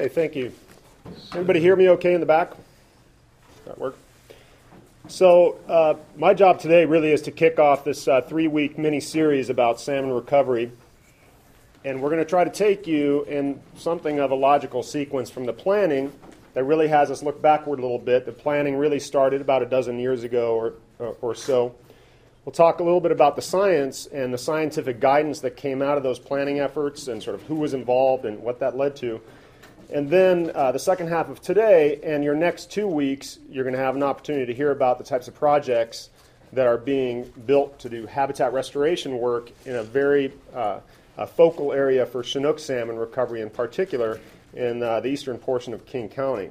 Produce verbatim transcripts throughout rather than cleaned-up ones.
Okay, thank you. Everybody hear me okay in the back? That work? So uh, my job today really is to kick off this uh, three-week mini-series about salmon recovery. And we're going to try to take you in something of a logical sequence from the planning that really has us look backward a little bit. The planning really started about a dozen years ago or, or, or so. We'll talk a little bit about the science and the scientific guidance that came out of those planning efforts and sort of who was involved and what that led to. And then uh, the second half of today and your next two weeks, you're going to have an opportunity to hear about the types of projects that are being built to do habitat restoration work in a very uh, a focal area for Chinook salmon recovery in particular in uh, the eastern portion of King County.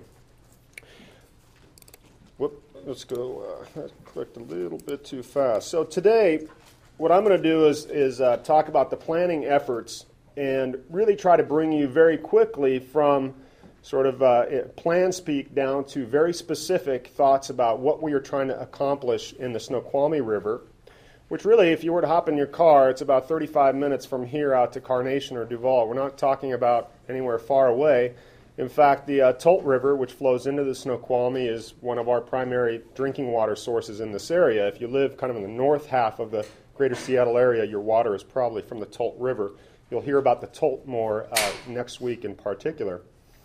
Whoop, let's go. Uh, I clicked a little bit too fast. So today, what I'm going to do is, is uh, talk about the planning efforts and really try to bring you very quickly from sort of uh, plan speak down to very specific thoughts about what we are trying to accomplish in the Snoqualmie River, which really, if you were to hop in your car, it's about thirty-five minutes from here out to Carnation or Duval. We're not talking about anywhere far away. In fact, the uh, Tolt River, which flows into the Snoqualmie, is one of our primary drinking water sources in this area. If you live kind of in the north half of the greater Seattle area, your water is probably from the Tolt River. You'll hear about the Tolt more uh, next week in particular.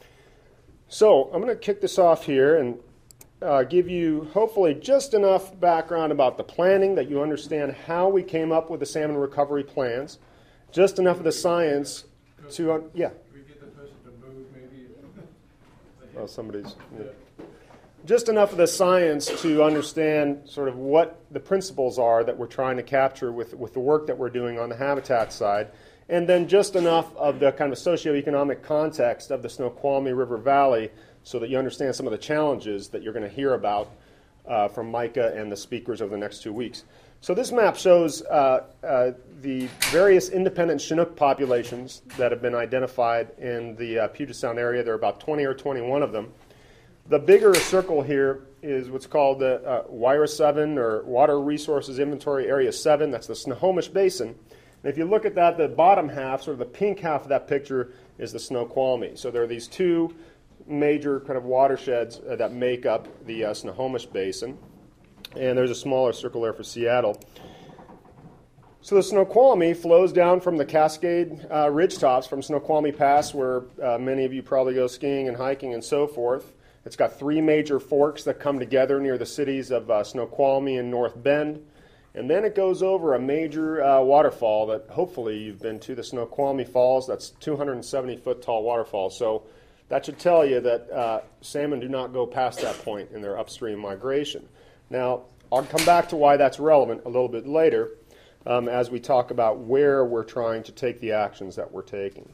So I'm going to kick this off here and uh, give you hopefully just enough background about the planning that you understand how we came up with the salmon recovery plans, just enough of the science to, uh, yeah. Can we get the person to move maybe? Well, somebody's, yeah. Just enough of the science to understand sort of what the principles are that we're trying to capture with, with the work that we're doing on the habitat side. And then just enough of the kind of socioeconomic context of the Snoqualmie River Valley so that you understand some of the challenges that you're going to hear about uh, from Micah and the speakers over the next two weeks. So this map shows uh, uh, the various independent Chinook populations that have been identified in the uh, Puget Sound area. There are about twenty or twenty-one of them. The bigger circle here is what's called the uh, W I R A seven, or Water Resources Inventory Area seven. That's the Snohomish Basin. And if you look at that, the bottom half, sort of the pink half of that picture, is the Snoqualmie. So there are these two major kind of watersheds uh, that make up the uh, Snohomish Basin. And there's a smaller circle there for Seattle. So the Snoqualmie flows down from the Cascade uh, ridgetops from Snoqualmie Pass, where uh, many of you probably go skiing and hiking and so forth. It's got three major forks that come together near the cities of uh, Snoqualmie and North Bend. And then it goes over a major uh, waterfall that hopefully you've been to, the Snoqualmie Falls. That's two hundred seventy foot tall waterfall. So that should tell you that uh, salmon do not go past that point in their upstream migration. Now, I'll come back to why that's relevant a little bit later um, as we talk about where we're trying to take the actions that we're taking.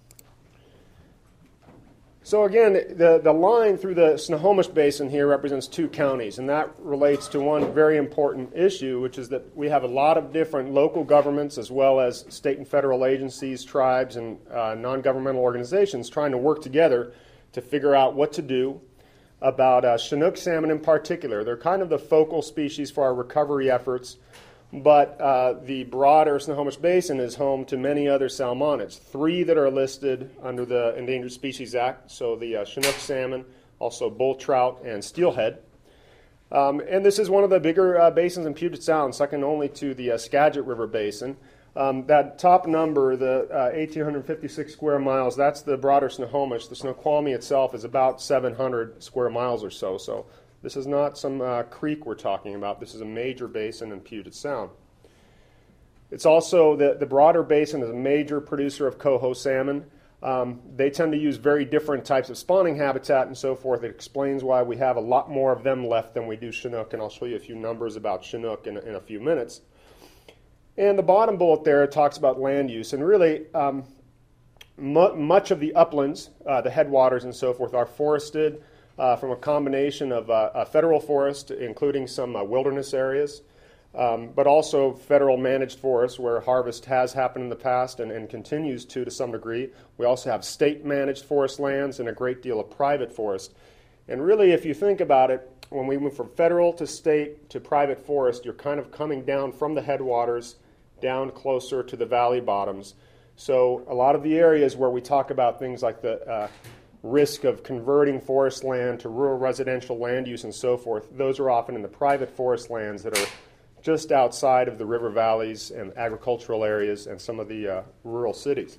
So again, the, the line through the Snohomish Basin here represents two counties, and that relates to one very important issue, which is that we have a lot of different local governments as well as state and federal agencies, tribes, and uh, non-governmental organizations trying to work together to figure out what to do about uh, Chinook salmon in particular. They're kind of the focal species for our recovery efforts, but uh, the broader Snohomish Basin is home to many other salmonids, three that are listed under the Endangered Species Act, so the uh, Chinook salmon, also bull trout, and steelhead. Um, and this is one of the bigger uh, basins in Puget Sound, second only to the uh, Skagit River Basin. Um, that top number, the uh, one thousand eight hundred fifty-six square miles, that's the broader Snohomish. The Snoqualmie itself is about seven hundred square miles or so, so this is not some uh, creek we're talking about. This is a major basin in Puget Sound. It's also, the, the broader basin is a major producer of coho salmon. Um, they tend to use very different types of spawning habitat and so forth. It explains why we have a lot more of them left than we do Chinook, and I'll show you a few numbers about Chinook in, in a few minutes. And the bottom bullet there talks about land use, and really um, mu much of the uplands, uh, the headwaters and so forth, are forested Uh, from a combination of uh, a federal forest, including some uh, wilderness areas, um, but also federal managed forests where harvest has happened in the past and, and continues to to some degree. We also have state managed forest lands and a great deal of private forest. And really, if you think about it, when we move from federal to state to private forest, you're kind of coming down from the headwaters down closer to the valley bottoms. So a lot of the areas where we talk about things like the uh, risk of converting forest land to rural residential land use and so forth, those are often in the private forest lands that are just outside of the river valleys and agricultural areas and some of the uh, rural cities.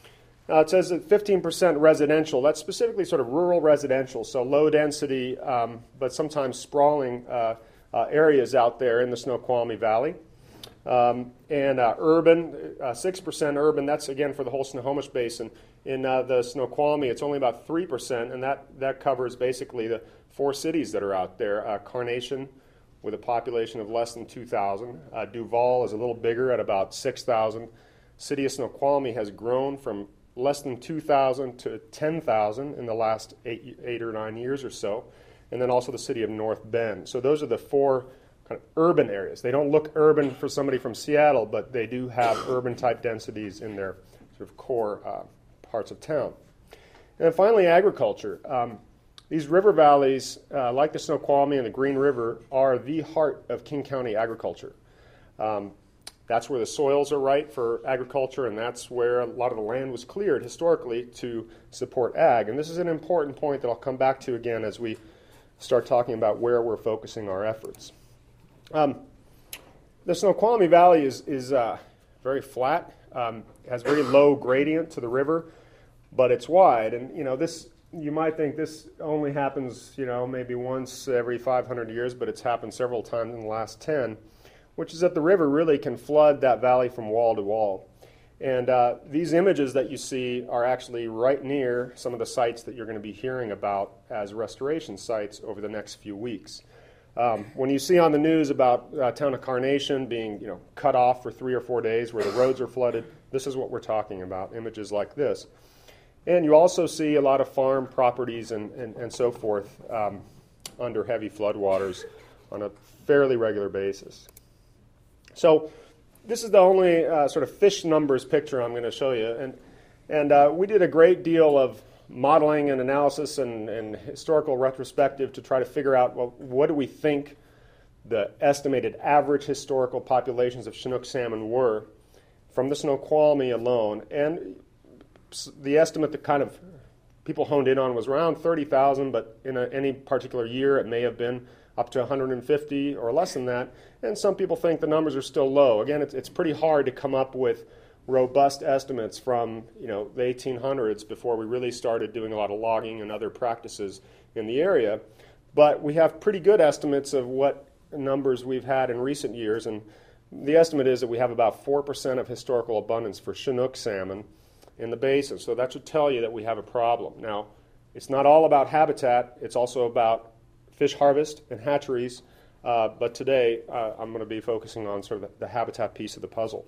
Now it says that fifteen percent residential. That's specifically sort of rural residential, so low density, um, but sometimes sprawling uh, uh, areas out there in the Snoqualmie Valley. Um, and uh, urban, uh, six percent urban. That's again for the whole Snohomish Basin. In uh, the Snoqualmie, it's only about three percent, and that, that covers basically the four cities that are out there. Uh, Carnation, with a population of less than two thousand. Uh, Duval is a little bigger at about six thousand. City of Snoqualmie has grown from less than two thousand to ten thousand in the last eight, eight or nine years or so. And then also the city of North Bend. So those are the four kind of urban areas. They don't look urban for somebody from Seattle, but they do have urban-type densities in their sort of core uh, parts of town. And then finally, agriculture. Um, these river valleys, uh, like the Snoqualmie and the Green River, are the heart of King County agriculture. Um, that's where the soils are right for agriculture, and that's where a lot of the land was cleared historically to support ag. And this is an important point that I'll come back to again as we start talking about where we're focusing our efforts. Um, the Snoqualmie Valley is, is uh, very flat, um, has very low gradient to the river, but it's wide. And, you know, this, you might think this only happens, you know, maybe once every five hundred years, but it's happened several times in the last ten, which is that the river really can flood that valley from wall to wall. And uh, these images that you see are actually right near some of the sites that you're going to be hearing about as restoration sites over the next few weeks. Um, when you see on the news about uh, town of Carnation being, you know, cut off for three or four days where the roads are flooded, this is what we're talking about, images like this. And you also see a lot of farm properties and, and, and so forth um, under heavy floodwaters on a fairly regular basis. So this is the only uh, sort of fish numbers picture I'm going to show you. And, and uh, we did a great deal of modeling and analysis and, and historical retrospective to try to figure out, well, what do we think the estimated average historical populations of Chinook salmon were from the Snoqualmie alone. And the estimate that kind of people honed in on was around thirty thousand, but in a, any particular year it may have been up to one hundred fifty or less than that. And some people think the numbers are still low. Again, it's, it's pretty hard to come up with robust estimates from, you know, the eighteen hundreds before we really started doing a lot of logging and other practices in the area. But we have pretty good estimates of what numbers we've had in recent years, and the estimate is that we have about four percent of historical abundance for Chinook salmon in the basin. So that should tell you that we have a problem. Now, it's not all about habitat. It's also about fish harvest and hatcheries. Uh, but today, uh, I'm going to be focusing on sort of the, the habitat piece of the puzzle.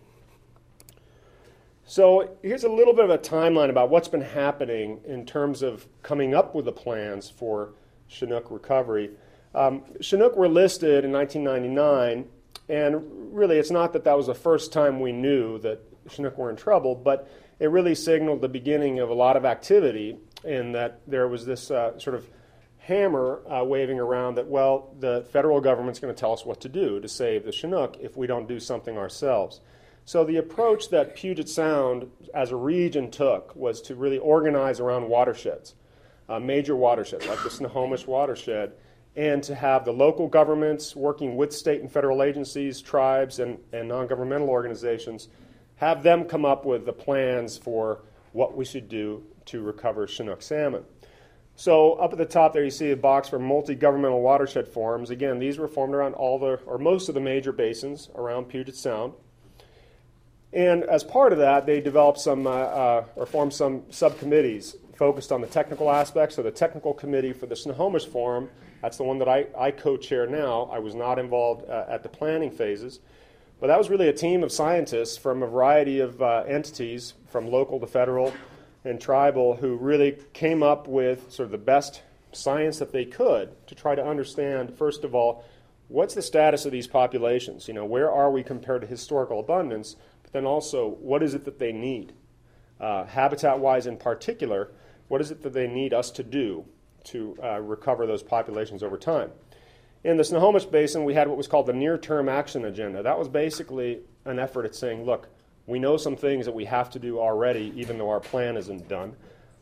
So here's a little bit of a timeline about what's been happening in terms of coming up with the plans for Chinook recovery. Um, Chinook were listed in nineteen ninety-nine, and really it's not that that was the first time we knew that Chinook were in trouble, but it really signaled the beginning of a lot of activity in that there was this uh, sort of hammer uh, waving around that, well, the federal government's going to tell us what to do to save the Chinook if we don't do something ourselves. So the approach that Puget Sound as a region took was to really organize around watersheds, uh, major watersheds like the Snohomish watershed, and to have the local governments working with state and federal agencies, tribes, and, and non-governmental organizations, have them come up with the plans for what we should do to recover Chinook salmon. So up at the top there you see a box for multi-governmental watershed forums. Again, these were formed around all the, or most of the major basins around Puget Sound. And as part of that, they developed some, uh, uh, or formed some subcommittees focused on the technical aspects. So the technical committee for the Snohomish Forum, that's the one that I, I co-chair now. I was not involved uh, at the planning phases. But that was really a team of scientists from a variety of uh, entities, from local to federal and tribal, who really came up with sort of the best science that they could to try to understand, first of all, what's the status of these populations? You know, where are we compared to historical abundance? But then also, what is it that they need? Uh, habitat-wise in particular, what is it that they need us to do to uh, recover those populations over time? In the Snohomish Basin, we had what was called the near-term action agenda. That was basically an effort at saying, look, we know some things that we have to do already, even though our plan isn't done.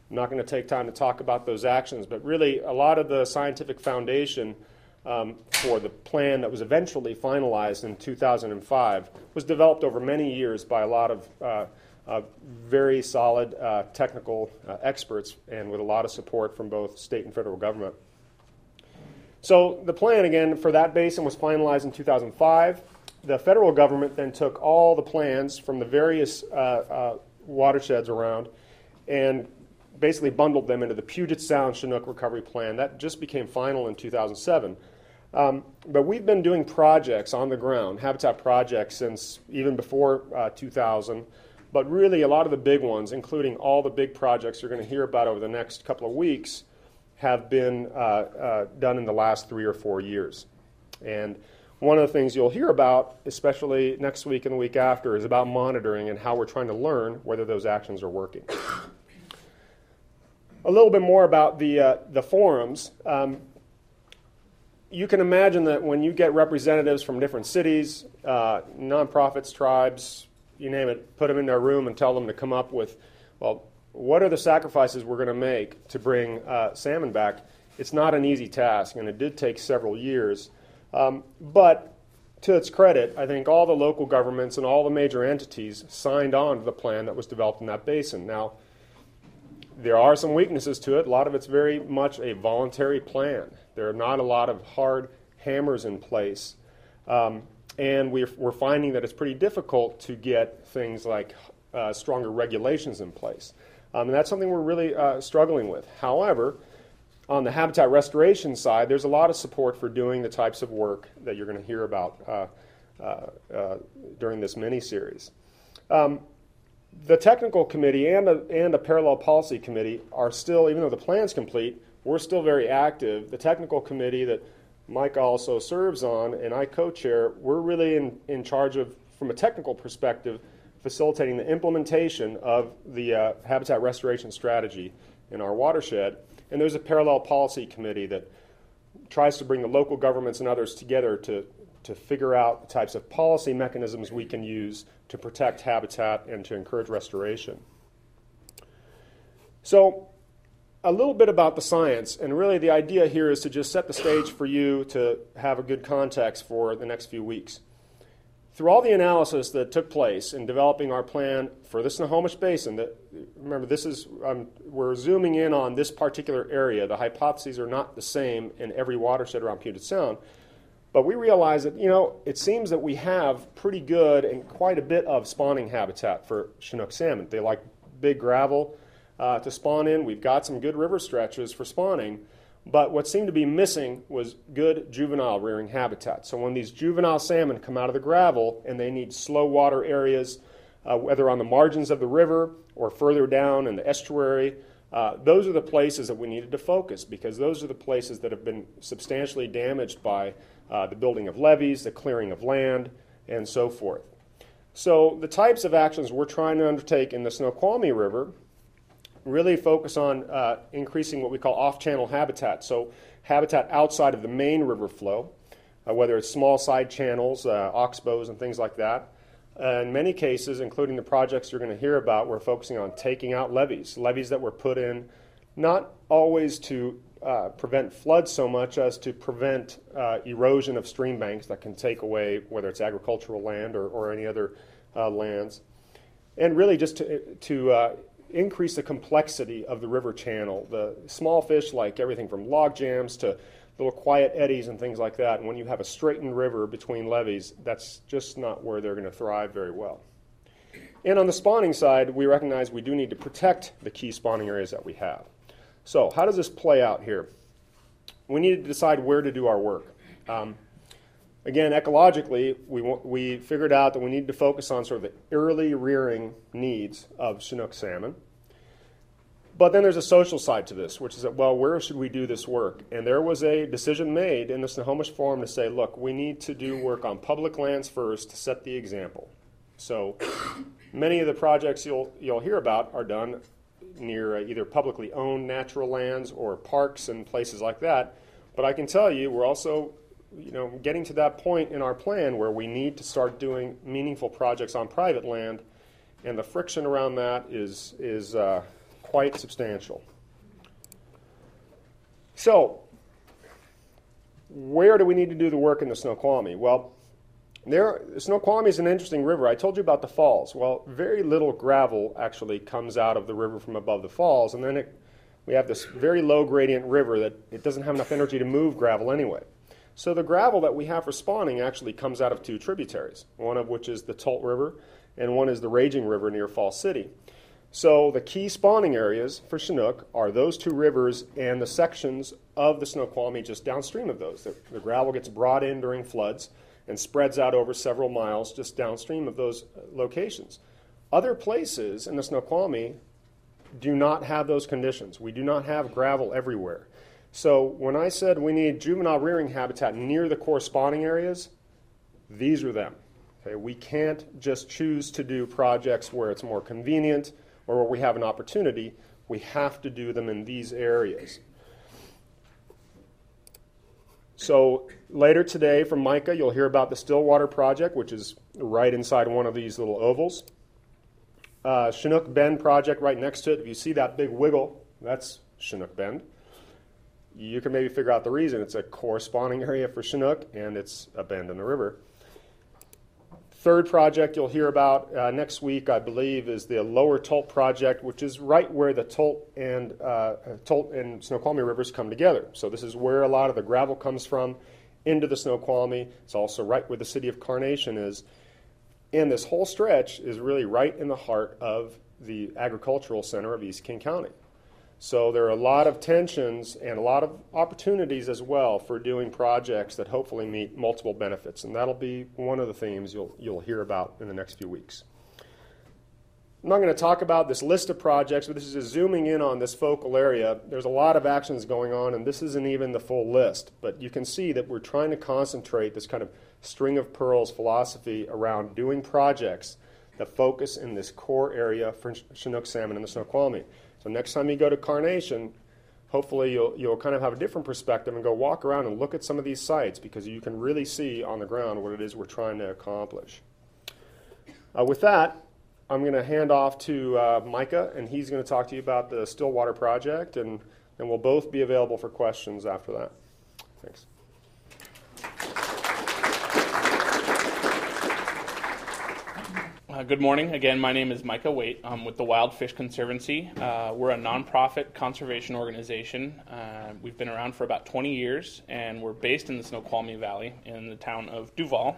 I'm not going to take time to talk about those actions, but really a lot of the scientific foundation um, for the plan that was eventually finalized in two thousand five was developed over many years by a lot of uh, uh, very solid uh, technical uh, experts and with a lot of support from both state and federal government. So the plan, again, for that basin was finalized in two thousand five. The federal government then took all the plans from the various uh, uh, watersheds around and basically bundled them into the Puget Sound Chinook Recovery Plan. That just became final in two thousand seven. Um, but we've been doing projects on the ground, habitat projects, since even before uh, two thousand. But really a lot of the big ones, including all the big projects you're going to hear about over the next couple of weeks, have been uh, uh, done in the last three or four years. And one of the things you'll hear about, especially next week and the week after, is about monitoring and how we're trying to learn whether those actions are working. A little bit more about the, uh, the forums. Um, you can imagine that when you get representatives from different cities, uh, nonprofits, tribes, you name it, put them in their room and tell them to come up with, well, what are the sacrifices we're going to make to bring uh, salmon back? It's not an easy task, and it did take several years. Um, but to its credit, I think all the local governments and all the major entities signed on to the plan that was developed in that basin. Now, there are some weaknesses to it. A lot of it's very much a voluntary plan. There are not a lot of hard hammers in place. Um, and we're, we're finding that it's pretty difficult to get things like uh, stronger regulations in place. Um, and that's something we're really uh, struggling with. However, on the habitat restoration side, there's a lot of support for doing the types of work that you're going to hear about uh, uh, uh, during this mini-series. Um, the technical committee and a, and a parallel policy committee are still, even though the plan's complete, we're still very active. The technical committee that Mike also serves on and I co-chair, we're really in, in charge of, from a technical perspective, facilitating the implementation of the uh, habitat restoration strategy in our watershed. And there's a parallel policy committee that tries to bring the local governments and others together to, to figure out the types of policy mechanisms we can use to protect habitat and to encourage restoration. So a little bit about the science, and really the idea here is to just set the stage for you to have a good context for the next few weeks. Through all the analysis that took place in developing our plan for the Snohomish Basin, that, remember this is, um, we're zooming in on this particular area. The hypotheses are not the same in every watershed around Puget Sound, but we realize that, you know, it seems that we have pretty good and quite a bit of spawning habitat for Chinook salmon. They like big gravel uh, to spawn in. We've got some good river stretches for spawning. But what seemed to be missing was good juvenile rearing habitat. So when these juvenile salmon come out of the gravel and they need slow water areas, uh, whether on the margins of the river or further down in the estuary, uh, those are the places that we needed to focus, because those are the places that have been substantially damaged by uh, the building of levees, the clearing of land, and so forth. So the types of actions we're trying to undertake in the Snoqualmie River really focus on uh, increasing what we call off-channel habitat, so habitat outside of the main river flow, uh, whether it's small side channels, uh, oxbows, and things like that. Uh, in many cases, including the projects you're going to hear about, we're focusing on taking out levees, levees that were put in not always to uh, prevent floods so much as to prevent uh, erosion of stream banks that can take away whether it's agricultural land or, or any other uh, lands, and really just to, to uh, increase the complexity of the river channel. The small fish like everything from log jams to little quiet eddies and things like that. And when you have a straightened river between levees, that's just not where they're going to thrive very well. And on the spawning side, we recognize we do need to protect the key spawning areas that we have. So how does this play out here? We need to decide where to do our work. Um, Again, ecologically, we, we figured out that we need to focus on sort of the early rearing needs of Chinook salmon. But then there's a social side to this, which is that, well, where should we do this work? And there was a decision made in the Snohomish Forum to say, look, we need to do work on public lands first to set the example. So many of the projects you'll, you'll hear about are done near uh, either publicly owned natural lands or parks and places like that. But I can tell you, we're also you know, getting to that point in our plan where we need to start doing meaningful projects on private land, and the friction around that is is uh, quite substantial. So, where do we need to do the work in the Snoqualmie? Well, there, the Snoqualmie is an interesting river. I told you about the falls. Well, very little gravel actually comes out of the river from above the falls, and then it, we have this very low gradient river that it doesn't have enough energy to move gravel anyway. So the gravel that we have for spawning actually comes out of two tributaries, one of which is the Tolt River, and one is the Raging River near Falls City. So the key spawning areas for Chinook are those two rivers and the sections of the Snoqualmie just downstream of those. The, the gravel gets brought in during floods and spreads out over several miles just downstream of those locations. Other places in the Snoqualmie do not have those conditions. We do not have gravel everywhere. So when I said we need juvenile rearing habitat near the core spawning areas, these are them. Okay, we can't just choose to do projects where it's more convenient or where we have an opportunity. We have to do them in these areas. So later today from Micah, you'll hear about the Stillwater project, which is right inside one of these little ovals. Uh, Chinook Bend project right next to it. If you see that big wiggle, that's Chinook Bend. You can maybe figure out the reason. It's a core spawning area for Chinook, and it's a bend in the river. Third project you'll hear about uh, next week, I believe, is the Lower Tolt project, which is right where the Tolt and uh, Tolt and Snoqualmie rivers come together. So this is where a lot of the gravel comes from into the Snoqualmie. It's also right where the city of Carnation is. And this whole stretch is really right in the heart of the agricultural center of East King County. So there are a lot of tensions and a lot of opportunities as well for doing projects that hopefully meet multiple benefits. And that'll be one of the themes you'll, you'll hear about in the next few weeks. I'm not going to talk about this list of projects, but this is just zooming in on this focal area. There's a lot of actions going on, and this isn't even the full list. But you can see that we're trying to concentrate this kind of string of pearls philosophy around doing projects that focus in this core area for Chinook salmon in the Snoqualmie. So next time you go to Carnation, hopefully you'll, you'll kind of have a different perspective and go walk around and look at some of these sites, because you can really see on the ground what it is we're trying to accomplish. Uh, with that, I'm going to hand off to uh, Micah, and he's going to talk to you about the Stillwater project, and, and we'll both be available for questions after that. Thanks. Uh, good morning. Again, my name is Micah Waite. I'm with the Wild Fish Conservancy. Uh, we're a nonprofit conservation organization. Uh, we've been around for about twenty years, and we're based in the Snoqualmie Valley in the town of Duval.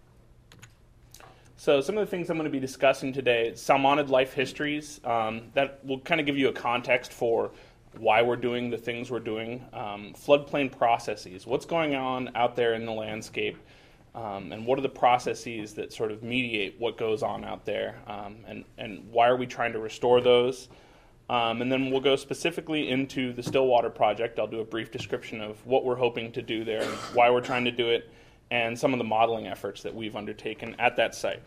So some of the things I'm going to be discussing today, salmonid life histories, um, that will kind of give you a context for why we're doing the things we're doing, um, floodplain processes, what's going on out there in the landscape, Um, and what are the processes that sort of mediate what goes on out there, um, and, and why are we trying to restore those? Um, and then we'll go specifically into the Stillwater project. I'll do a brief description of what we're hoping to do there, and why we're trying to do it, and some of the modeling efforts that we've undertaken at that site.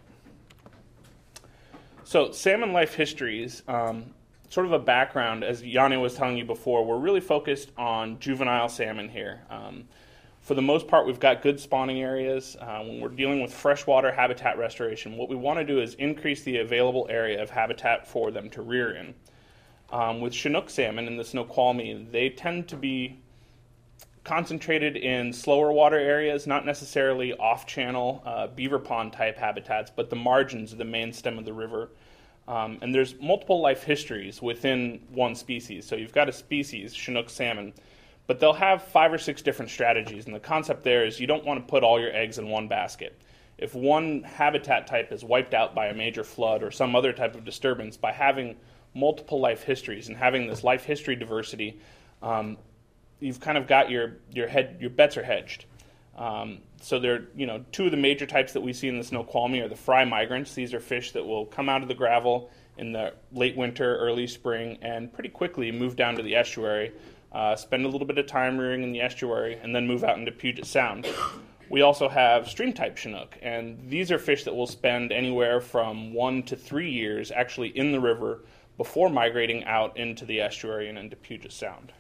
So salmon life histories, um, sort of a background, as Yanni was telling you before, we're really focused on juvenile salmon here. Um, For the most part, we've got good spawning areas. Uh, when we're dealing with freshwater habitat restoration, what we want to do is increase the available area of habitat for them to rear in. Um, with Chinook salmon in the Snoqualmie, they tend to be concentrated in slower water areas, not necessarily off-channel uh, beaver pond type habitats, but the margins of the main stem of the river. Um, and there's multiple life histories within one species. So you've got a species, Chinook salmon, but they'll have five or six different strategies, and the concept there is you don't want to put all your eggs in one basket. If one habitat type is wiped out by a major flood or some other type of disturbance, by having multiple life histories and having this life history diversity, um, you've kind of got your your head your bets are hedged. Um, so there, you know, two of the major types that we see in the Snoqualmie are the fry migrants. These are fish that will come out of the gravel in the late winter, early spring, and pretty quickly move down to the estuary. Uh, spend a little bit of time rearing in the estuary, and then move out into Puget Sound. We also have stream-type Chinook, and these are fish that will spend anywhere from one to three years actually in the river before migrating out into the estuary and into Puget Sound.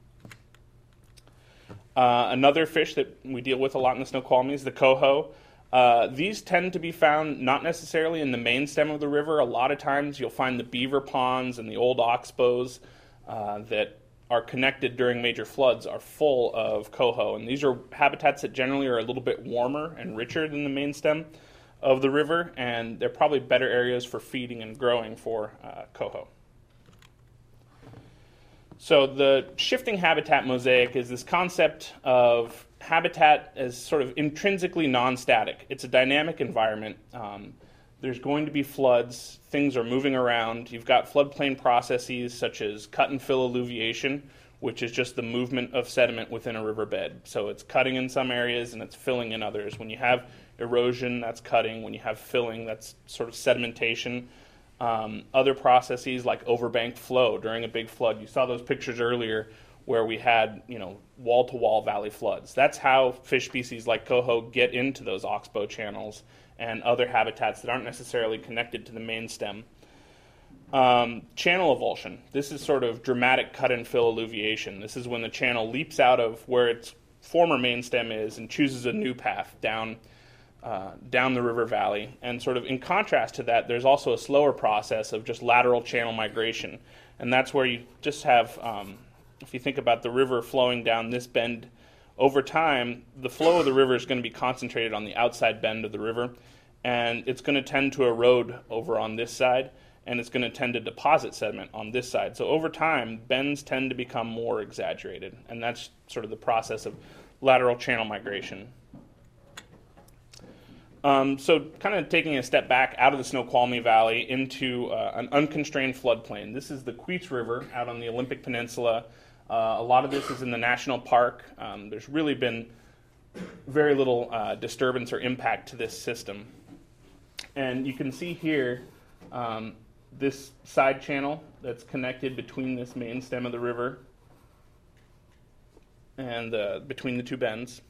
Uh, another fish that we deal with a lot in the Snoqualmie is the coho. Uh, these tend to be found not necessarily in the main stem of the river. A lot of times you'll find the beaver ponds and the old oxbows uh, that are connected during major floods are full of coho. And these are habitats that generally are a little bit warmer and richer than the main stem of the river, and they're probably better areas for feeding and growing for uh, coho. So the shifting habitat mosaic is this concept of habitat as sort of intrinsically non-static. It's a dynamic environment. Um, there's going to be floods. Things are moving around. You've got floodplain processes such as cut and fill alluviation, which is just the movement of sediment within a riverbed. So it's cutting in some areas and it's filling in others. When you have erosion, that's cutting. When you have filling, that's sort of sedimentation. Um, other processes like overbank flow during a big flood. You saw those pictures earlier where we had, you know, wall-to-wall valley floods. That's how fish species like coho get into those oxbow channels and other habitats that aren't necessarily connected to the main stem. Um, channel avulsion. This is sort of dramatic cut and fill alluviation. This is when the channel leaps out of where its former main stem is and chooses a new path down Uh, down the river valley. And sort of in contrast to that, there's also a slower process of just lateral channel migration. And that's where you just have, um, if you think about the river flowing down this bend, over time, the flow of the river is going to be concentrated on the outside bend of the river, and it's going to tend to erode over on this side, and it's going to tend to deposit sediment on this side. So over time, bends tend to become more exaggerated, and that's sort of the process of lateral channel migration. Um, so kind of taking a step back out of the Snoqualmie Valley into uh, an unconstrained floodplain. This is the Queets River out on the Olympic Peninsula. Uh, a lot of this is in the national park. Um, there's really been very little uh, disturbance or impact to this system. And you can see here um, this side channel that's connected between this main stem of the river and uh, between the two bends.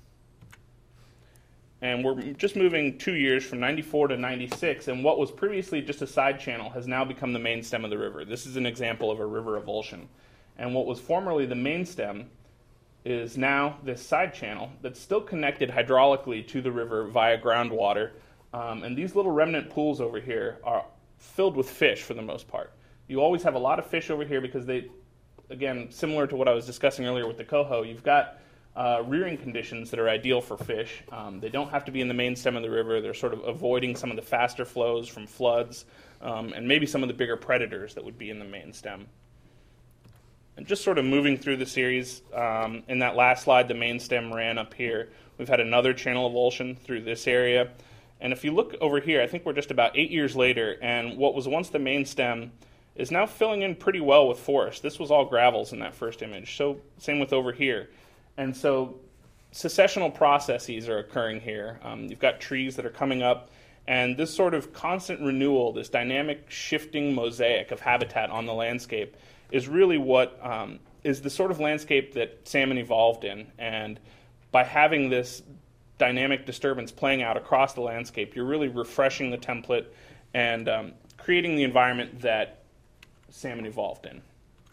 And we're just moving two years from ninety-four to ninety-six, and what was previously just a side channel has now become the main stem of the river. This is an example of a river avulsion. And what was formerly the main stem is now this side channel that's still connected hydraulically to the river via groundwater. Um, and these little remnant pools over here are filled with fish for the most part. You always have a lot of fish over here because they, again, similar to what I was discussing earlier with the coho, you've got Uh, rearing conditions that are ideal for fish. Um, they don't have to be in the main stem of the river. They're sort of avoiding some of the faster flows from floods um, and maybe some of the bigger predators that would be in the main stem. And just sort of moving through the series, um, in that last slide, the main stem ran up here. We've had another channel avulsion through this area. And if you look over here, I think we're just about eight years later, and what was once the main stem is now filling in pretty well with forest. This was all gravels in that first image. So same with over here. And so successional processes are occurring here. Um, you've got trees that are coming up, and this sort of constant renewal, this dynamic shifting mosaic of habitat on the landscape is really what um, is the sort of landscape that salmon evolved in. And by having this dynamic disturbance playing out across the landscape, you're really refreshing the template and um, creating the environment that salmon evolved in.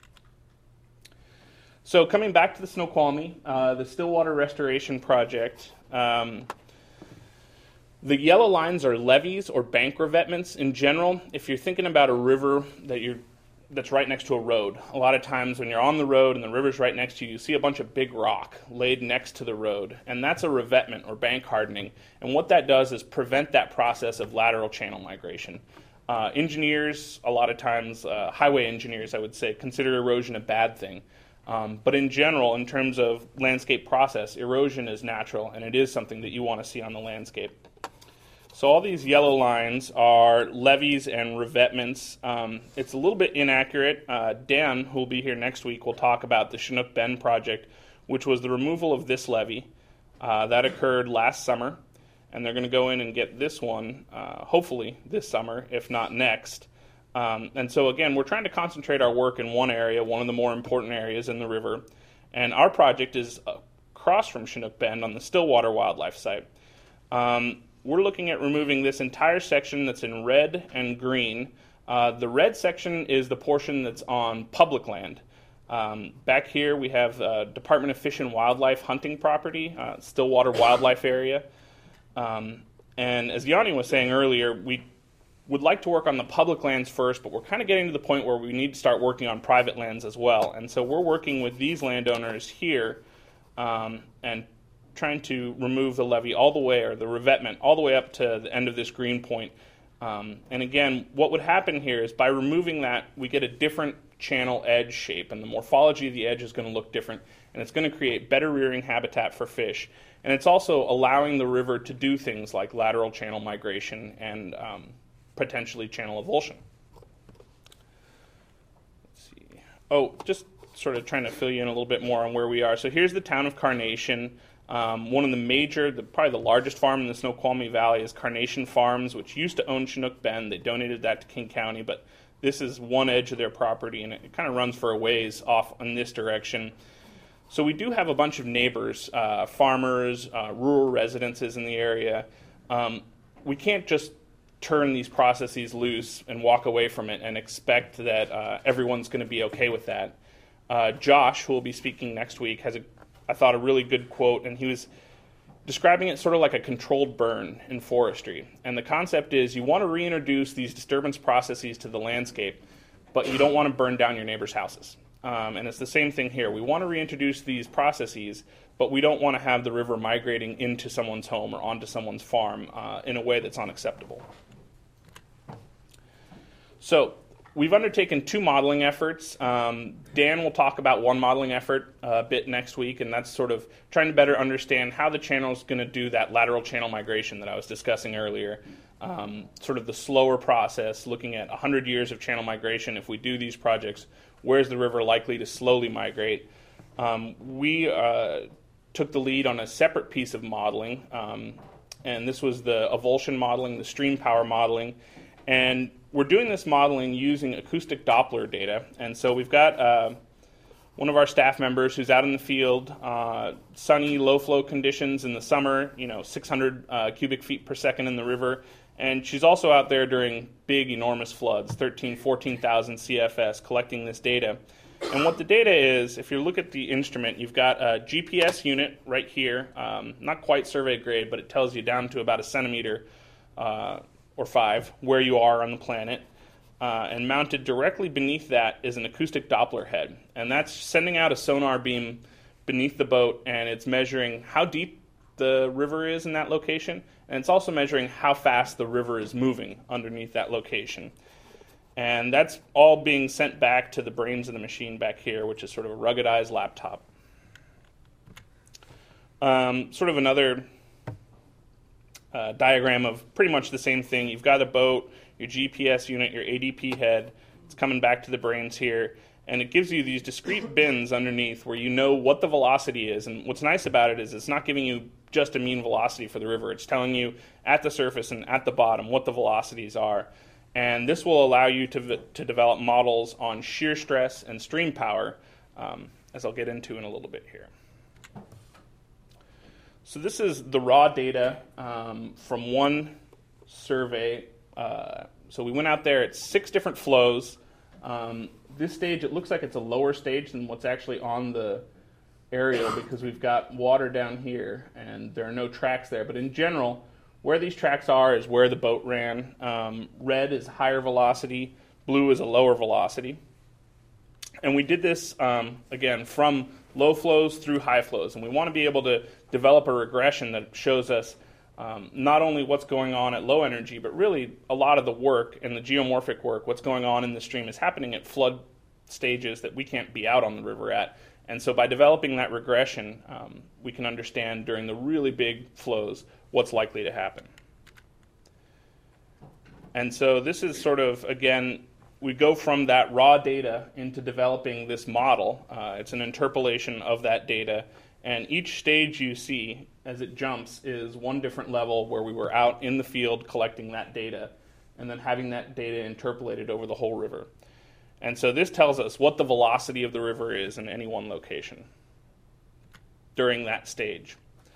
So coming back to the Snoqualmie, uh, the Stillwater Restoration Project, um, the yellow lines are levees or bank revetments in general. If you're thinking about a river that you're, that's right next to a road, a lot of times when you're on the road and the river's right next to you, you see a bunch of big rock laid next to the road, and that's a revetment or bank hardening. And what that does is prevent that process of lateral channel migration. Uh, engineers, a lot of times, uh, highway engineers, I would say, consider erosion a bad thing. Um, but in general, in terms of landscape process, erosion is natural, and it is something that you want to see on the landscape. So all these yellow lines are levees and revetments. Um, it's a little bit inaccurate. Uh, Dan, who will be here next week, will talk about the Chinook Bend project, which was the removal of this levee. Uh, that occurred last summer, and they're going to go in and get this one, uh, hopefully this summer, if not next. Um, and so, again, we're trying to concentrate our work in one area, one of the more important areas in the river. And our project is across from Chinook Bend on the Stillwater Wildlife Site. Um, we're looking at removing this entire section that's in red and green. Uh, the red section is the portion that's on public land. Um, back here we have uh, Department of Fish and Wildlife hunting property, uh, Stillwater Wildlife Area. Um, And as Yanni was saying earlier, we would like to work on the public lands first, but we're kind of getting to the point where we need to start working on private lands as well. And so we're working with these landowners here um, and trying to remove the levee all the way, or the revetment, all the way up to the end of this green point. Um, and again, what would happen here is by removing that, we get a different channel edge shape, and the morphology of the edge is going to look different, and it's going to create better rearing habitat for fish. And it's also allowing the river to do things like lateral channel migration and um, potentially channel avulsion. Let's see. Oh, just sort of trying to fill you in a little bit more on where we are. So here's the town of Carnation. Um, one of the major, the, probably the largest farm in the Snoqualmie Valley is Carnation Farms, which used to own Chinook Bend. They donated that to King County, but this is one edge of their property, and it, it kind of runs for a ways off in this direction. So we do have a bunch of neighbors, uh, farmers, uh, rural residences in the area. Um, we can't just turn these processes loose and walk away from it and expect that uh, everyone's going to be okay with that. Uh, Josh, who will be speaking next week, has, a, I thought, a really good quote, and he was describing it sort of like a controlled burn in forestry. And the concept is you want to reintroduce these disturbance processes to the landscape, but you don't want to burn down your neighbors' houses. Um, and it's the same thing here. We want to reintroduce these processes, but we don't want to have the river migrating into someone's home or onto someone's farm uh, in a way that's unacceptable. So we've undertaken two modeling efforts. Um, Dan will talk about one modeling effort uh, a bit next week, and that's sort of trying to better understand how the channel is going to do that lateral channel migration that I was discussing earlier. Um, sort of the slower process, looking at one hundred years of channel migration. If we do these projects, where's the river likely to slowly migrate? Um, we uh, took the lead on a separate piece of modeling, um, and this was the avulsion modeling, the stream power modeling. And we're doing this modeling using acoustic Doppler data. And so we've got uh, one of our staff members who's out in the field, uh, sunny, low flow conditions in the summer, you know, six hundred uh, cubic feet per second in the river. And she's also out there during big, enormous floods, thirteen, fourteen thousand C F S, collecting this data. And what the data is, if you look at the instrument, you've got a G P S unit right here, um, not quite survey grade, but it tells you down to about a centimeter uh, or five where you are on the planet. Uh, and mounted directly beneath that is an acoustic Doppler head. And that's sending out a sonar beam beneath the boat, and it's measuring how deep the river is in that location. And it's also measuring how fast the river is moving underneath that location. And that's all being sent back to the brains of the machine back here, which is sort of a ruggedized laptop. Um, sort of another uh, diagram of pretty much the same thing. You've got a boat, your G P S unit, your A D P head. It's coming back to the brains here. And it gives you these discrete bins underneath where you know what the velocity is. And what's nice about it is it's not giving you just a mean velocity for the river. It's telling you at the surface and at the bottom what the velocities are. And this will allow you to, to develop models on shear stress and stream power, um, as I'll get into in a little bit here. So this is the raw data um, from one survey. Uh, so we went out there at six different flows. Um, this stage, it looks like it's a lower stage than what's actually on the aerial because we've got water down here and there are no tracks there. But in general, where these tracks are is where the boat ran. Um, red is higher velocity, blue is a lower velocity. And we did this, um, again, from low flows through high flows. And we want to be able to develop a regression that shows us um, not only what's going on at low energy, but really a lot of the work and the geomorphic work, what's going on in the stream is happening at flood stages that we can't be out on the river at. And so by developing that regression, um, we can understand during the really big flows what's likely to happen. And so this is sort of, again, we go from that raw data into developing this model. Uh, it's an interpolation of that data. And each stage you see as it jumps is one different level where we were out in the field collecting that data and then having that data interpolated over the whole river. And so this tells us what the velocity of the river is in any one location during that stage.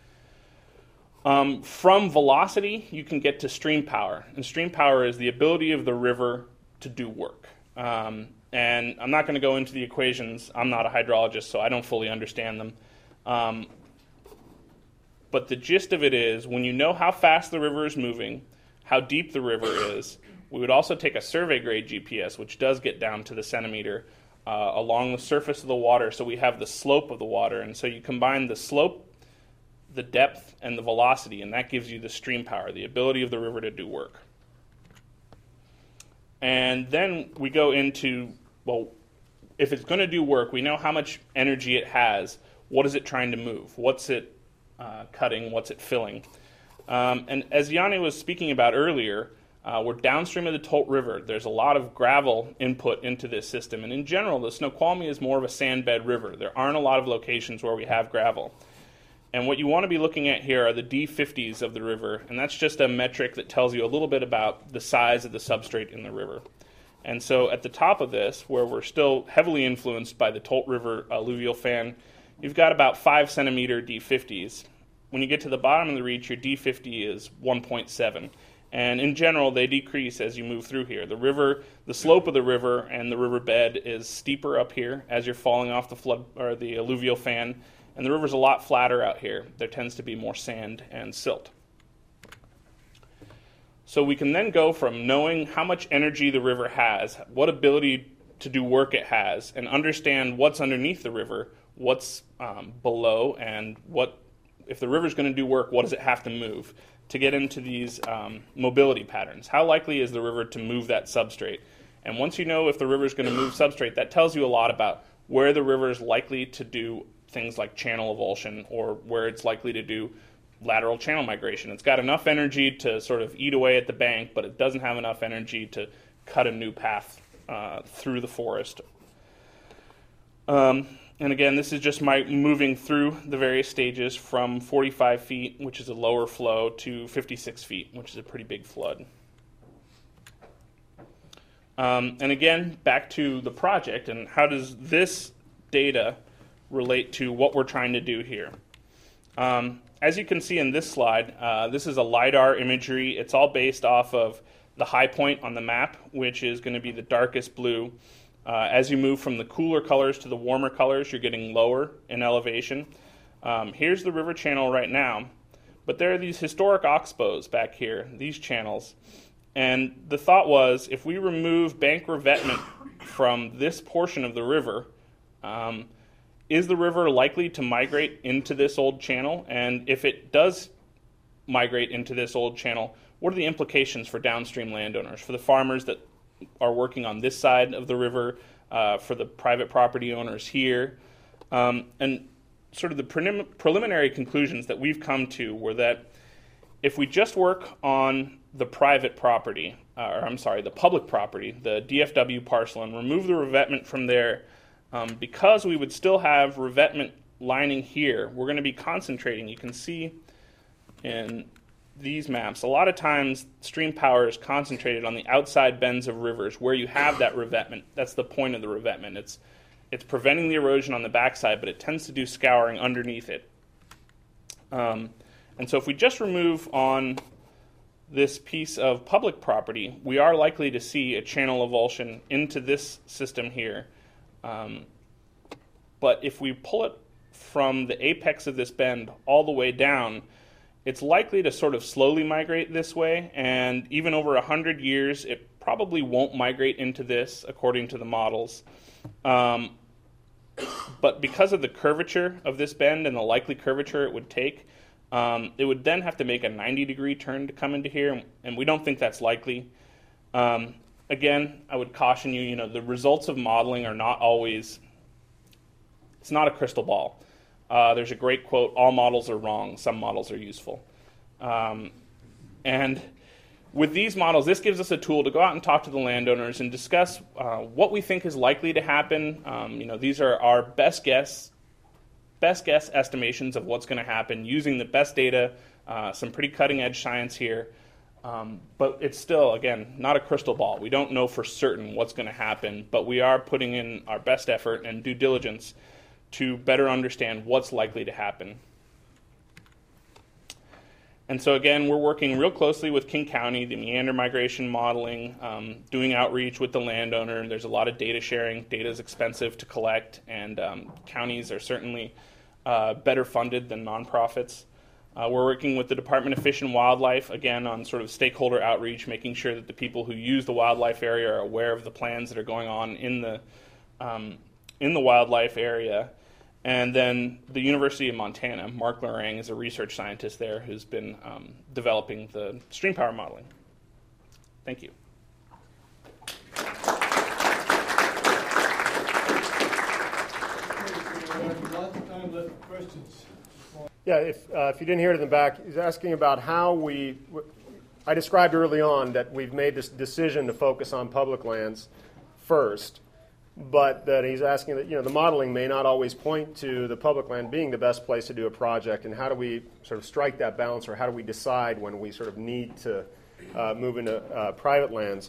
Um, from velocity, you can get to stream power. And stream power is the ability of the river to do work. Um, and I'm not going to go into the equations. I'm not a hydrologist, so I don't fully understand them. Um, But the gist of it is, when you know how fast the river is moving, how deep the river is, we would also take a survey grade G P S, which does get down to the centimeter, uh, along the surface of the water, so we have the slope of the water. And so you combine the slope, the depth, and the velocity, and that gives you the stream power, the ability of the river to do work. And then we go into, well, if it's going to do work, we know how much energy it has. What is it trying to move? What's it uh, cutting? What's it filling? Um, and as Yanni was speaking about earlier, uh, we're downstream of the Tolt River. There's a lot of gravel input into this system. And in general, the Snoqualmie is more of a sand bed river. There aren't a lot of locations where we have gravel. And what you want to be looking at here are the D fifties of the river, and that's just a metric that tells you a little bit about the size of the substrate in the river. And so at the top of this, where we're still heavily influenced by the Tolt River alluvial fan, you've got about five centimeter D fifties. When you get to the bottom of the reach, your D fifty is one point seven. And in general, they decrease as you move through here. The river, the slope of the river and the river bed is steeper up here as you're falling off the flood or the alluvial fan. And the river's a lot flatter out here. There tends to be more sand and silt. So we can then go from knowing how much energy the river has, what ability to do work it has, and understand what's underneath the river, what's um, below, and what, if the river's going to do work, what does it have to move, to get into these um, mobility patterns. How likely is the river to move that substrate? And once you know if the river's going to move substrate, that tells you a lot about where the river is likely to do things like channel avulsion, or where it's likely to do lateral channel migration. It's got enough energy to sort of eat away at the bank, but it doesn't have enough energy to cut a new path uh, through the forest. Um, and again, this is just my moving through the various stages from forty-five feet, which is a lower flow, to fifty-six feet, which is a pretty big flood. Um, and again, back to the project, and how does this data relate to what we're trying to do here. Um, as you can see in this slide, uh, this is a LiDAR imagery. It's all based off of the high point on the map, which is going to be the darkest blue. Uh, as you move from the cooler colors to the warmer colors, you're getting lower in elevation. Um, here's the river channel right now, but there are these historic oxbows back here, these channels. And the thought was, if we remove bank revetment from this portion of the river, um, is the river likely to migrate into this old channel? And if it does migrate into this old channel, what are the implications for downstream landowners, for the farmers that are working on this side of the river, uh, for the private property owners here? Um, and sort of the prelim- preliminary conclusions that we've come to were that if we just work on the private property, uh, or I'm sorry, the public property, the D F W parcel, and remove the revetment from there, Um, because we would still have revetment lining here, we're going to be concentrating. You can see in these maps, a lot of times stream power is concentrated on the outside bends of rivers where you have that revetment. That's the point of the revetment. It's, it's preventing the erosion on the backside, but it tends to do scouring underneath it. Um, and so if we just remove on this piece of public property, we are likely to see a channel avulsion into this system here. Um, but if we pull it from the apex of this bend all the way down, it's likely to sort of slowly migrate this way, and even over one hundred years, it probably won't migrate into this, according to the models. Um, but because of the curvature of this bend and the likely curvature it would take, um, it would then have to make a ninety degree turn to come into here, and we don't think that's likely. Um, Again, I would caution you, you know, the results of modeling are not always, it's not a crystal ball. Uh, there's a great quote, all models are wrong, some models are useful. Um, and with these models, this gives us a tool to go out and talk to the landowners and discuss uh, what we think is likely to happen. Um, you know, these are our best guess, best guess estimations of what's going to happen using the best data, uh, some pretty cutting edge science here. Um, but it's still, again, not a crystal ball. We don't know for certain what's going to happen, but we are putting in our best effort and due diligence to better understand what's likely to happen. And so, again, we're working real closely with King County, the meander migration modeling, um, doing outreach with the landowner. There's a lot of data sharing. Data is expensive to collect, and um, counties are certainly uh, better funded than nonprofits. Uh, we're working with the Department of Fish and Wildlife, again, on sort of stakeholder outreach, making sure that the people who use the wildlife area are aware of the plans that are going on in the, um, in the wildlife area. And then the University of Montana, Mark Lorang is a research scientist there who's been um, developing the stream power modeling. Thank you. Lots of time left for questions. Yeah, if, uh, if you didn't hear it in the back, he's asking about how we, I described early on that we've made this decision to focus on public lands first, but that he's asking that, you know, the modeling may not always point to the public land being the best place to do a project, and how do we sort of strike that balance, or how do we decide when we sort of need to uh, move into uh, private lands?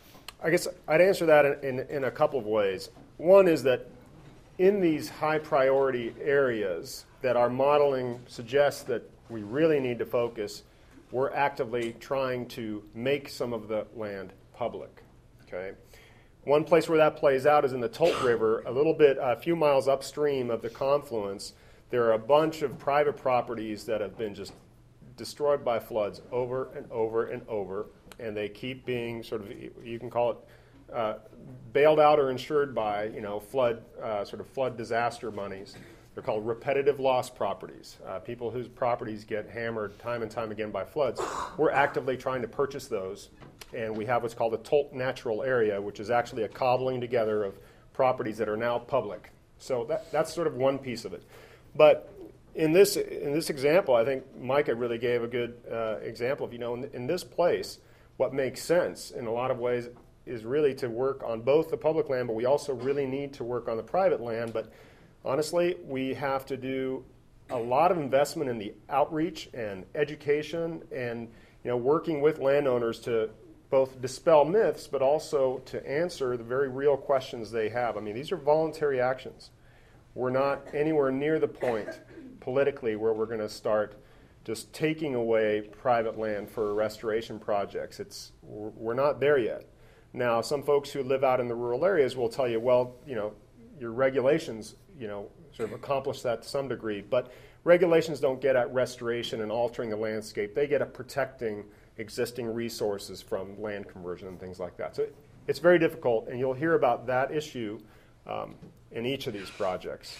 I guess I'd answer that in, in, in a couple of ways. One is that in these high priority areas that our modeling suggests that we really need to focus, we're actively trying to make some of the land public. Okay. One place where that plays out is in the Tolt River, a little bit, a few miles upstream of the confluence. There are a bunch of private properties that have been just destroyed by floods over and over and over, and they keep being sort of, you can call it, uh, bailed out or insured by, you know, flood, uh, sort of flood disaster monies. They're called repetitive loss properties, uh, people whose properties get hammered time and time again by floods. We're actively trying to purchase those, and we have what's called a Tolt Natural Area, which is actually a cobbling together of properties that are now public. So that, that's sort of one piece of it. But in this, in this example, I think Micah really gave a good uh, example of, you know, in, in this place, what makes sense in a lot of ways is really to work on both the public land, but we also really need to work on the private land. But honestly, we have to do a lot of investment in the outreach and education, and, you know, working with landowners to both dispel myths, but also to answer the very real questions they have. I mean, these are voluntary actions. We're not anywhere near the point politically where we're going to start just taking away private land for restoration projects. It's, we're not there yet. Now, some folks who live out in the rural areas will tell you, well, you know, your regulations, you know, sort of accomplish that to some degree, but regulations don't get at restoration and altering the landscape. They get at protecting existing resources from land conversion and things like that. So it's very difficult, and you'll hear about that issue um, in each of these projects.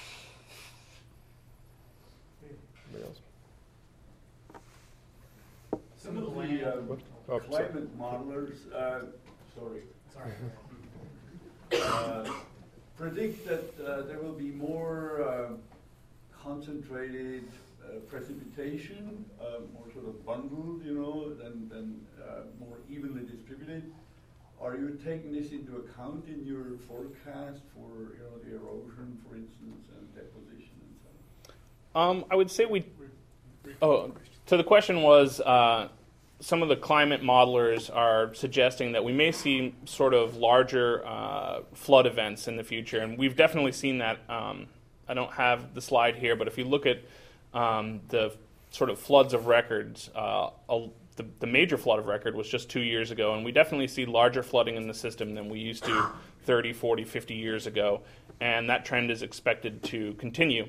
Anybody else? Some of the um, Oh, sorry. climate modelers, uh, sorry, Sorry. uh, predict that uh, there will be more uh, concentrated uh, precipitation, uh, more sort of bundled, you know, than, than uh, more evenly distributed. Are you taking this into account in your forecast for, you know, the erosion, for instance, and deposition and so on? Um, I would say we. Oh, so the question was, uh, some of the climate modelers are suggesting that we may see sort of larger uh, flood events in the future, and we've definitely seen that. Um, I don't have the slide here, but if you look at um, the sort of floods of records, uh, a, the, the major flood of record was just two years ago, and we definitely see larger flooding in the system than we used to thirty, forty, fifty years ago, and that trend is expected to continue.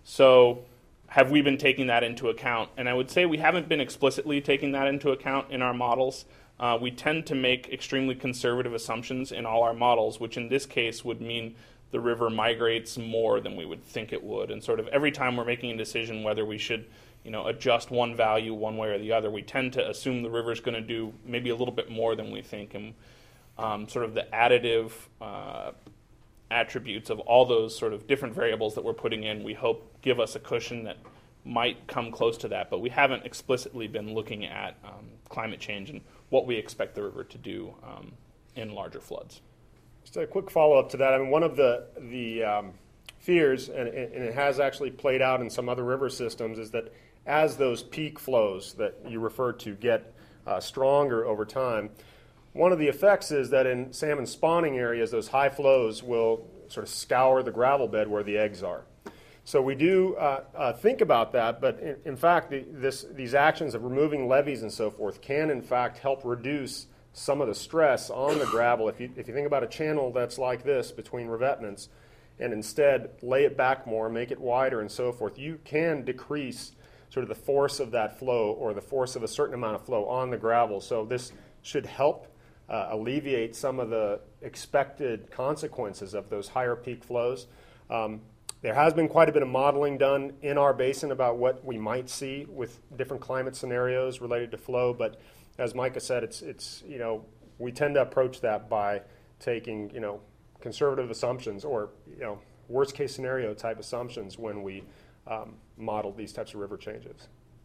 So have we been taking that into account? And I would say we haven't been explicitly taking that into account in our models. Uh, we tend to make extremely conservative assumptions in all our models, which in this case would mean the river migrates more than we would think it would. And sort of every time we're making a decision whether we should, you know, adjust one value one way or the other, we tend to assume the river's going to do maybe a little bit more than we think. And um, sort of the additive uh, attributes of all those sort of different variables that we're putting in, we hope give us a cushion that might come close to that, but we haven't explicitly been looking at um, climate change and what we expect the river to do um, in larger floods. Just a quick follow-up to that. I mean, one of the the um, fears, and, and it has actually played out in some other river systems, is that as those peak flows that you referred to get uh, stronger over time, one of the effects is that in salmon spawning areas, those high flows will sort of scour the gravel bed where the eggs are. So we do uh, uh, think about that, but in, in fact, the, this, these actions of removing levees and so forth can, in fact, help reduce some of the stress on the gravel. If you, if you think about a channel that's like this between revetments, and instead lay it back more, make it wider and so forth, you can decrease sort of the force of that flow or the force of a certain amount of flow on the gravel. So this should help uh, alleviate some of the expected consequences of those higher peak flows. Um, there has been quite a bit of modeling done in our basin about what we might see with different climate scenarios related to flow, but as Micah said, it's, it's you know, we tend to approach that by taking, you know, conservative assumptions or, you know, worst case scenario type assumptions when we um, model these types of river changes.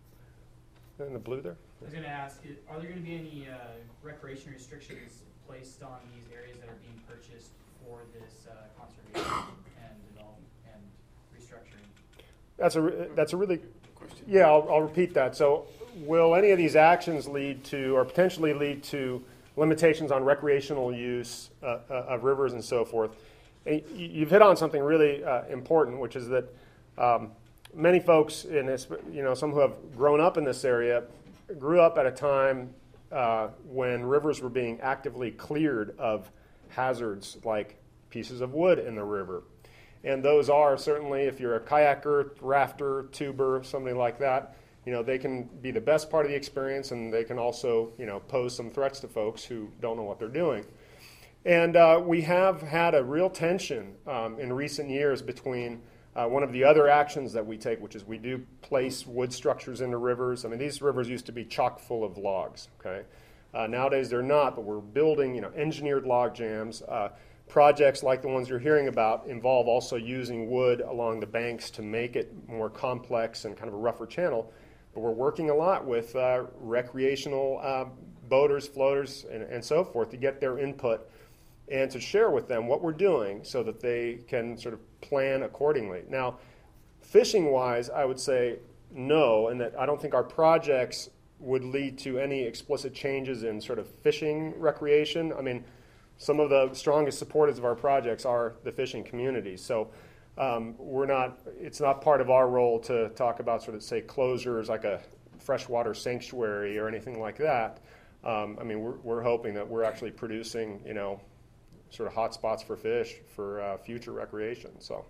In the blue there? I was going to ask, are there going to be any uh, recreation restrictions placed on these areas that are being purchased for this uh, conservation and development and restructuring? That's a, that's a really, yeah, I'll, I'll repeat that. So will any of these actions lead to or potentially lead to limitations on recreational use uh, uh, of rivers and so forth? And you've hit on something really uh, important, which is that um, many folks in this, you know, some who have grown up in this area, grew up at a time uh, when rivers were being actively cleared of hazards like pieces of wood in the river. And those are certainly, if you're a kayaker, rafter, tuber, somebody like that, you know, they can be the best part of the experience, and they can also, you know, pose some threats to folks who don't know what they're doing. And uh, we have had a real tension um, in recent years between uh, one of the other actions that we take, which is we do place wood structures into rivers. I mean, these rivers used to be chock full of logs, okay? Uh, nowadays they're not, but we're building, you know, engineered log jams. Uh, projects like the ones you're hearing about involve also using wood along the banks to make it more complex and kind of a rougher channel. But we're working a lot with uh, recreational uh, boaters, floaters, and, and so forth to get their input and to share with them what we're doing so that they can sort of plan accordingly. Now, fishing-wise, I would say no, and that I don't think our projects would lead to any explicit changes in sort of fishing recreation. I mean, some of the strongest supporters of our projects are the fishing community. So um, we're not, it's not part of our role to talk about sort of, say, closures like a freshwater sanctuary or anything like that. Um, I mean, we're, we're hoping that we're actually producing, you know, sort of hot spots for fish for uh, future recreation. So,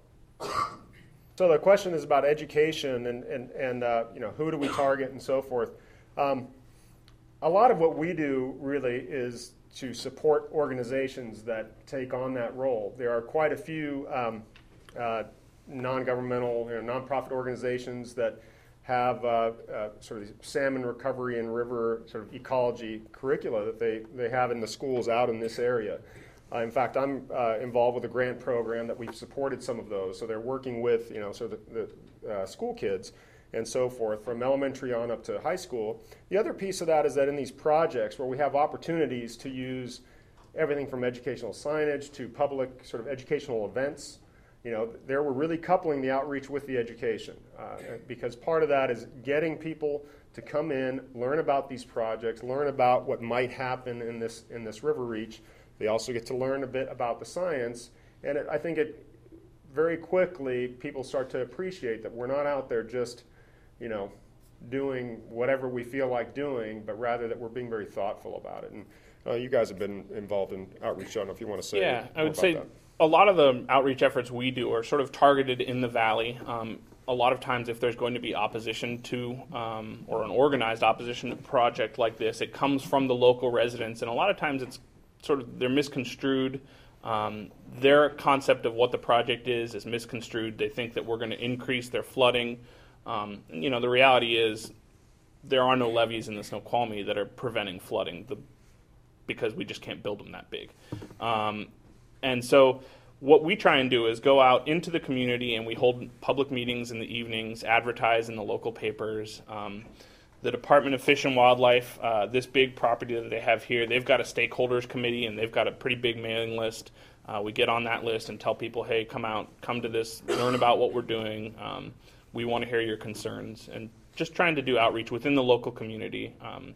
so the question is about education and, and, and uh, you know, who do we target and so forth. Um, a lot of what we do really is to support organizations that take on that role. There are quite a few um, uh, non-governmental, you know, nonprofit organizations that have uh, uh, sort of salmon recovery and river sort of ecology curricula that they, they have in the schools out in this area. Uh, in fact, I'm uh, involved with a grant program that we've supported some of those. So they're working with, you know, sort of the, the uh, school kids and so forth, from elementary on up to high school. The other piece of that is that in these projects where we have opportunities to use everything from educational signage to public sort of educational events, you know, there we're really coupling the outreach with the education uh, because part of that is getting people to come in, learn about these projects, learn about what might happen in this, in this river reach. They also get to learn a bit about the science, and it, I think it very quickly people start to appreciate that we're not out there just, you know, doing whatever we feel like doing, but rather that we're being very thoughtful about it. And uh, you guys have been involved in outreach. I don't know if you want to say yeah, more I would about say that. A lot of the outreach efforts we do are sort of targeted in the valley. Um, a lot of times if there's going to be opposition to um, or an organized opposition to a project like this, it comes from the local residents, and a lot of times it's sort of they're misconstrued. Um, their concept of what the project is is misconstrued. They think that we're going to increase their flooding. Um, you know, the reality is there are no levees in the Snoqualmie that are preventing flooding the, because we just can't build them that big. Um, and so what we try and do is go out into the community and we hold public meetings in the evenings, advertise in the local papers. Um, the Department of Fish and Wildlife, uh, this big property that they have here, they've got a stakeholders committee and they've got a pretty big mailing list. Uh, we get on that list and tell people, hey, come out, come to this, learn about what we're doing. Um, we want to hear your concerns. And just trying to do outreach within the local community um,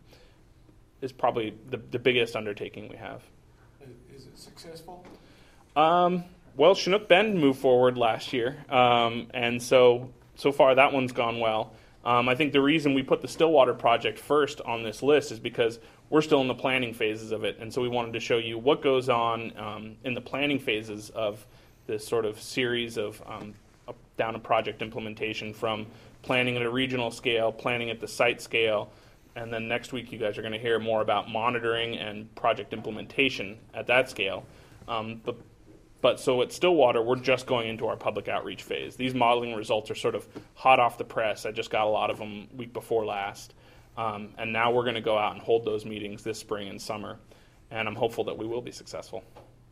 is probably the, the biggest undertaking we have. Is it successful? Um, well, Chinook Bend moved forward last year, um, and so so far that one's gone well. Um, I think the reason we put the Stillwater project first on this list is because we're still in the planning phases of it, and so we wanted to show you what goes on um, in the planning phases of this sort of series of um, down a project implementation from planning at a regional scale, planning at the site scale, and then next week you guys are going to hear more about monitoring and project implementation at that scale. Um, but, but so at Stillwater, we're just going into our public outreach phase. These modeling results are sort of hot off the press. I just got a lot of them week before last. Um, and now we're going to go out and hold those meetings this spring and summer. And I'm hopeful that we will be successful.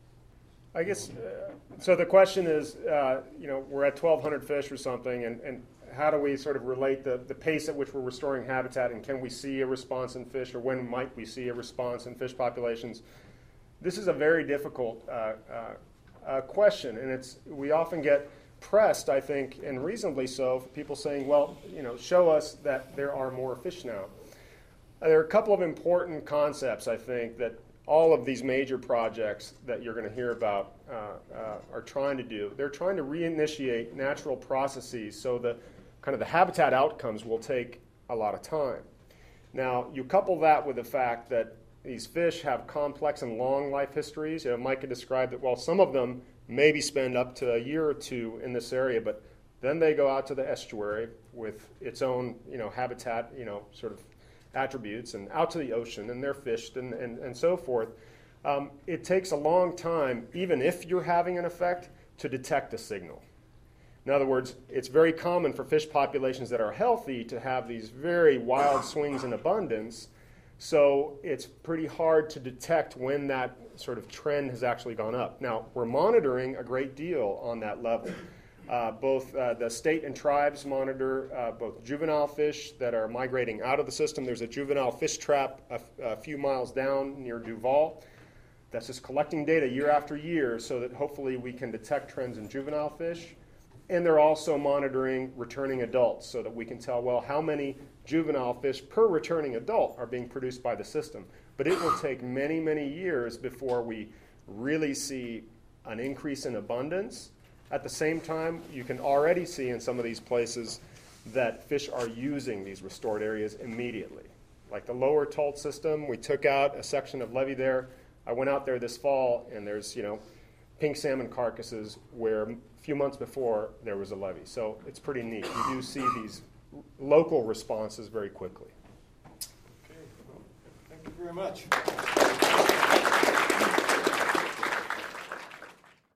I guess, uh, so the question is, uh, you know, we're at twelve hundred fish or something, and, and how do we sort of relate the, the pace at which we're restoring habitat, and can we see a response in fish, or when might we see a response in fish populations? This is a very difficult uh, uh, uh, question, and it's we often get pressed, I think, and reasonably so, for people saying, well, you know, show us that there are more fish now. Uh, there are a couple of important concepts, I think, that all of these major projects that you're going to hear about uh, uh, are trying to do. They're trying to reinitiate natural processes so the kind of the habitat outcomes will take a lot of time. Now, you couple that with the fact that these fish have complex and long life histories. You know, Micah described that, well, some of them maybe spend up to a year or two in this area, but then they go out to the estuary with its own, you know, habitat, you know, sort of attributes, and out to the ocean, and they're fished and, and, and so forth. Um, it takes a long time, even if you're having an effect, to detect a signal. In other words, it's very common for fish populations that are healthy to have these very wild swings in abundance, so it's pretty hard to detect when that sort of trend has actually gone up. Now, we're monitoring a great deal on that level. Uh, both uh, the state and tribes monitor uh, both juvenile fish that are migrating out of the system. There's a juvenile fish trap a, a few miles down near Duval that's just collecting data year after year so that hopefully we can detect trends in juvenile fish. And they're also monitoring returning adults so that we can tell, well, how many juvenile fish per returning adult are being produced by the system. But it will take many, many years before we really see an increase in abundance. At the same time, you can already see in some of these places that fish are using these restored areas immediately. Like the lower Tolt system, we took out a section of levee there. I went out there this fall, and there's, you know, pink salmon carcasses where a few months before there was a levee. So it's pretty neat. You do see these local responses very quickly. Okay, well, thank you very much.